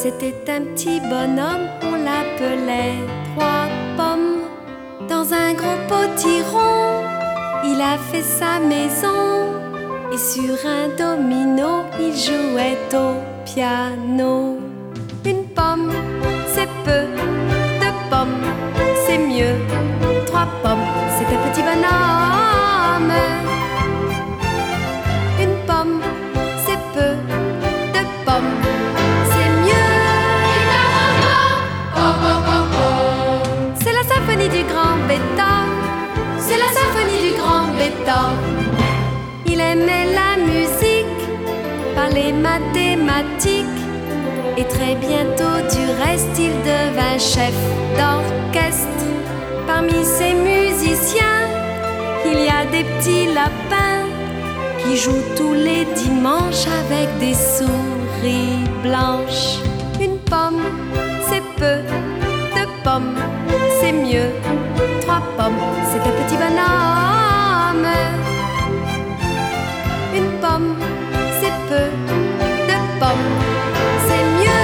C'était un petit bonhomme, on l'appelait Trois Pommes. Dans un gros potiron, il a fait sa maison. Et sur un domino, il jouait au piano. Une pomme, c'est peu. Deux pommes, c'est mieux. Trois pommes, c'est un petit bonhomme. Une pomme, c'est peu. Deux pommes, c'est mieux. C'est la symphonie du grand Beethoven. C'est la symphonie du grand Beethoven. Il aimait la musique, par les mathématiques. Et très bientôt, du reste, il devint chef d'orchestre. Parmi ces musiciens, il y a des petits lapins qui jouent tous les dimanches avec des souris blanches. Une pomme, c'est peu. Deux pommes, c'est mieux. Trois pommes, c'est un petit bonhomme. Une pomme, c'est peu. Deux pommes, c'est mieux.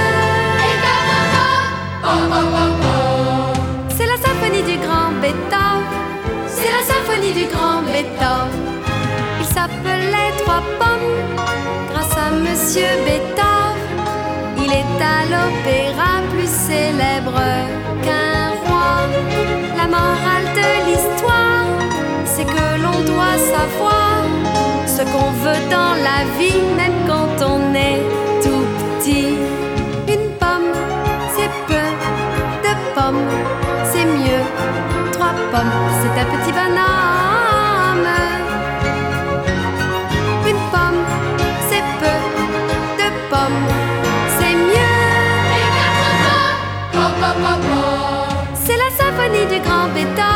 C'est la symphonie du grand Beethoven. C'est la symphonie du grand Beethoven. Il s'appelait Trois Pommes grâce à Monsieur Beethoven. Il est à l'opéra plus célèbre qu'un roi. La morale de l'histoire, c'est que l'on doit savoir ce qu'on veut dans la vie, même quand on est tout petit. Une pomme, c'est peu. Deux pommes, c'est mieux. Trois pommes, c'est un petit bonhomme. Une pomme, c'est peu. Deux pommes, c'est mieux. Et quatre pommes, C'est la symphonie du grand Beethoven.